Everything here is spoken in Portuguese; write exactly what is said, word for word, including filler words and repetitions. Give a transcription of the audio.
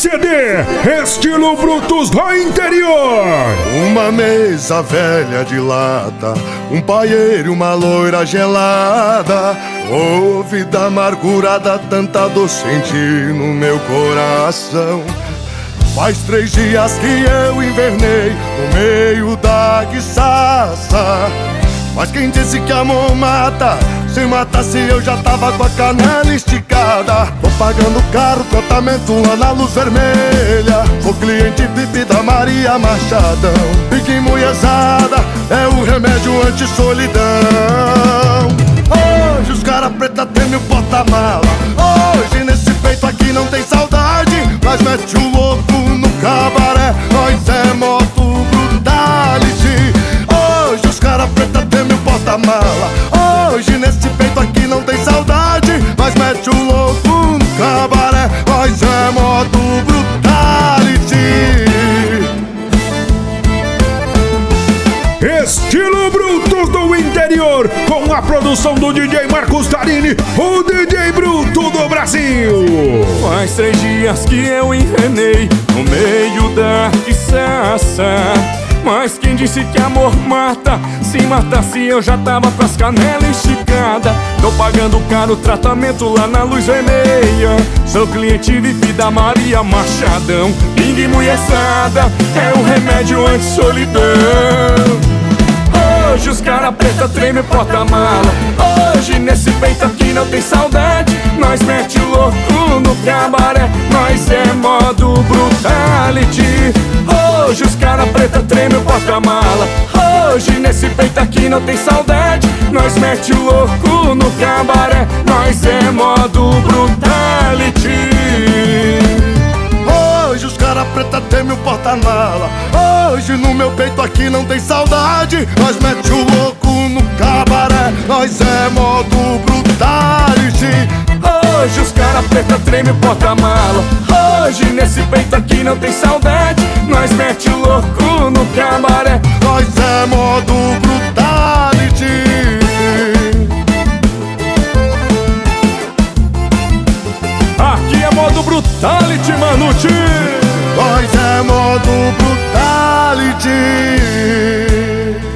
C D Estilo Brutos do Interior. Uma mesa velha de lata, um paieiro e uma loira gelada. Oh, vida amargurada, tanta dor senti no meu coração. Faz três dias que eu invernei no meio da guiçaça. Mas quem disse que amor mata? Se matasse eu já tava com a canela esticada. Tô pagando caro tratamento lá na Luz Vermelha. Sou cliente V I P da Maria Machadão. Pique mulherzada é o remédio anti-solidão. Hoje os cara preta tem o porta-mala. Hoje nesse peito aqui não tem saudade. Mas mete o louco no cabaré. Nós é moto brutality. Hoje os cara preta tem o porta-mala. Hoje nesse peito aqui não tem saudade. Mas mete o louco no cabaré. Nós é moto brutality. Estilo Brutos do Interior, com a produção do D J Marcos Tarini, o D J Bruto do Brasil. Faz três dias que eu envenenei no meio da guiçaça. Mas quem disse que amor mata? Se matasse eu já tava com as canelas esticadas. Tô pagando caro tratamento lá na Luz Vermelha. Sou cliente V I P da Maria Machadão. Pingue mulherzada é o remédio anti-solidão. Hoje os cara preta treme o porta-mala. Hoje nesse peito aqui não tem saudade. Nós mete o louco no cabaré. Nós é modo brutality. Hoje os cara preta treme o porta-mala. Hoje nesse peito aqui não tem saudade. Nós mete o louco no cabaré. Nós é modo brutality. Hoje os cara preta tem o porta-mala. Hoje no meu peito aqui não tem saudade. Nós mete o louco no cabaré. Nós é modo brutality. Hoje os cara preta treme o porta-mala. Hoje nesse peito aqui não tem saudade. Nós mete o louco no cabaré. Nós é modo brutality. Aqui é modo brutality, Manute. Nós é modo brutality.